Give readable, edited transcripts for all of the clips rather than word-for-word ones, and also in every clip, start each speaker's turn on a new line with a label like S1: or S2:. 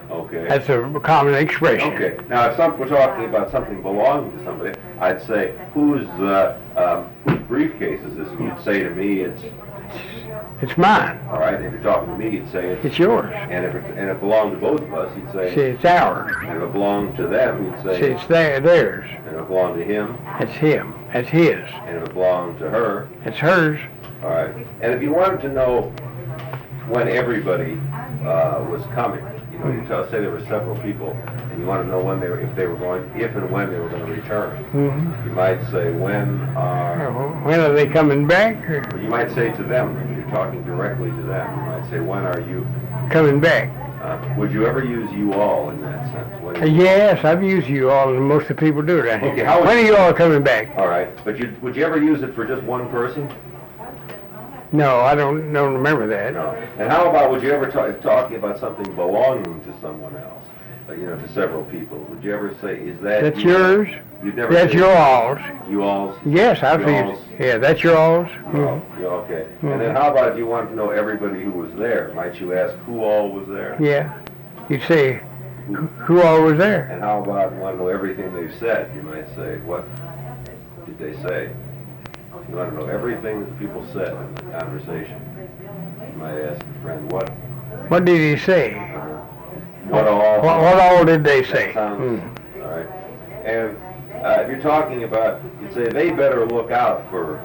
S1: Okay.
S2: That's a common expression.
S1: Okay. Now, if we're talking about something belonging to somebody, I'd say, whose briefcase is this? And you'd say to me,
S2: It's mine.
S1: all right. If you're talking to me, you'd say
S2: It's yours.
S1: And if it belonged to both of us, you'd say.
S2: See, it's ours.
S1: And if it belonged to them, you'd say.
S2: See, it's theirs.
S1: And if it belonged to him.
S2: It's him. It's his.
S1: And if it belonged to her.
S2: It's hers.
S1: All right. And if you wanted to know when everybody was coming, you say there were several people, and you want to know when if and when they were going to return.
S2: Mm-hmm.
S1: You might say when
S2: are they coming back?
S1: Or you might say to them, if you're talking directly to them, you might say, when are you
S2: coming back?
S1: Would you ever use you all in that sense?
S2: Yes, I've used you all, and most of the people do it.
S1: Okay,
S2: when are you all coming back?
S1: All right, but would you ever use it for just one person?
S2: No, I don't remember that.
S1: No. And how about, would you ever talking about something belonging to someone else, to several people? Would you ever say, is that
S2: that's yours?
S1: You'd never.
S2: That's your alls.
S1: You alls?
S2: Yes, I've used. Yeah, that's your alls.
S1: Mm-hmm. Okay. Mm-hmm. And then how about if you want to know everybody who was there? Might you ask who all was there?
S2: Yeah. You'd say, who all was there?
S1: And how about you want to know everything they've said? You might say, what did they say? You want to know everything that people said in the conversation. You might ask a friend, what
S2: did he say?
S1: What all?
S2: What all did they say?
S1: Sounds, all right. And if you're talking about, you'd say they better look out for.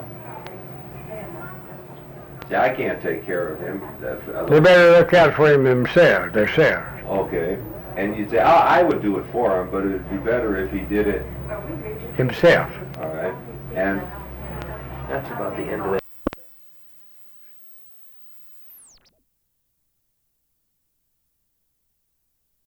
S1: See, I can't take care of him.
S2: They better look out for him themselves.
S1: Okay. And you'd say, I would do it for him, but it would be better if he did it
S2: himself.
S1: All right. And that's about the end of that.